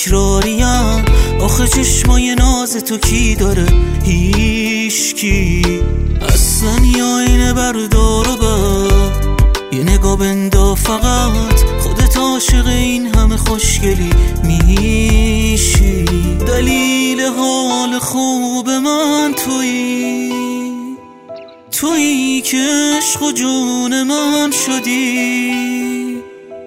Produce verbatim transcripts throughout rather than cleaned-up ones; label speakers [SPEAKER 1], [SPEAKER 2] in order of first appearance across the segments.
[SPEAKER 1] تکراریم. آخه چشمای ناز تو کی داره؟ هیچکی. اصلا یا اینه بردار و بر یه نگاه بندا، فقط خودت عاشق این همه خوشگلی میشی. دلیل حال خوب من تویی، تویی که عشق و جون من شدی.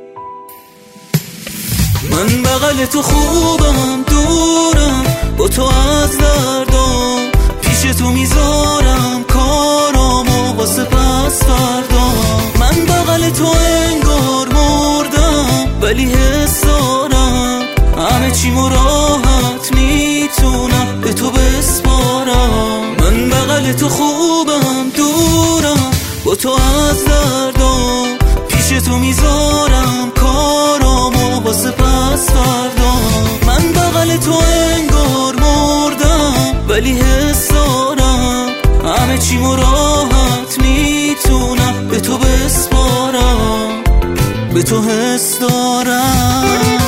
[SPEAKER 1] من بغل تو خوبم، دورم با تو از دردام، پیش تو میذارم کارامو واسه پس فردام. من بغل تو انگار مردم ولی حس دارم، همه چیمو راحت میتونم به تو بسپارم. من بغل تو خوبم، دورم با تو از دردام، پیش تو میذارم کارامو واسه پس فردام. من بغل تو انگار مردم ولی حس دارم، همه چیمو راحت میتونم به تو بسپارم، به تو حس دارم.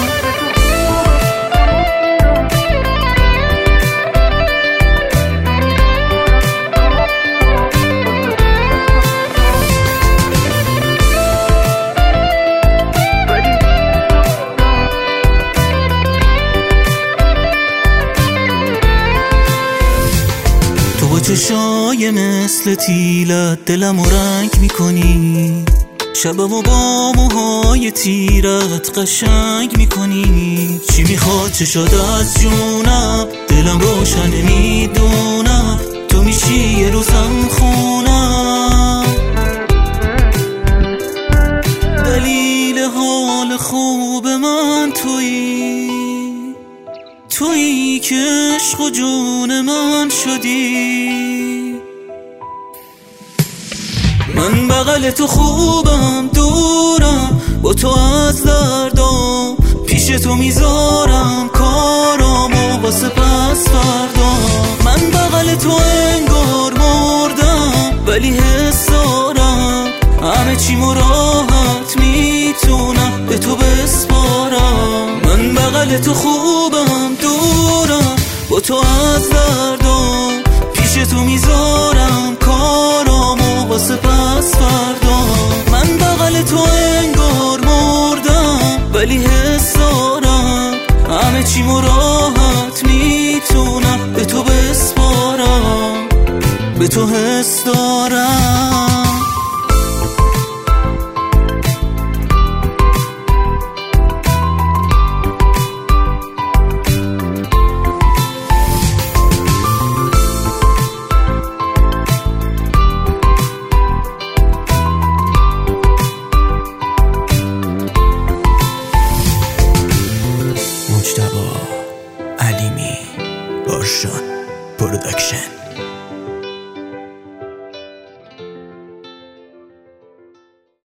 [SPEAKER 1] با چشای مثل تیلت دلم رنگ میکنی، شبمو با موهای تیرت قشنگ میکنی. چی میخواد چشات از جونم؟ دلم روشن میدونم، تو میشی یه روزم خونم. دلیل حال خوب من تویی، تویی که عشق و جون من شدی. من بغل تو خوبم، دورم با تو از دردام، پیش تو میذارم کارامو واسه پس فردام. من بغل تو انگار مردم ولی حس دارم، همه چیمو راحت میتونم به تو بسپارم. من بغل تو خوبم، دورم با تو از دردام، پیش تو میذارم کارامو واسه پس فردام. من بغل تو انگار مردم ولی حس دارم، همه چیمو راحت میتونم به تو بسپارم، به تو حس دارم. مجتبی علیمی، بارشان پروداکشن.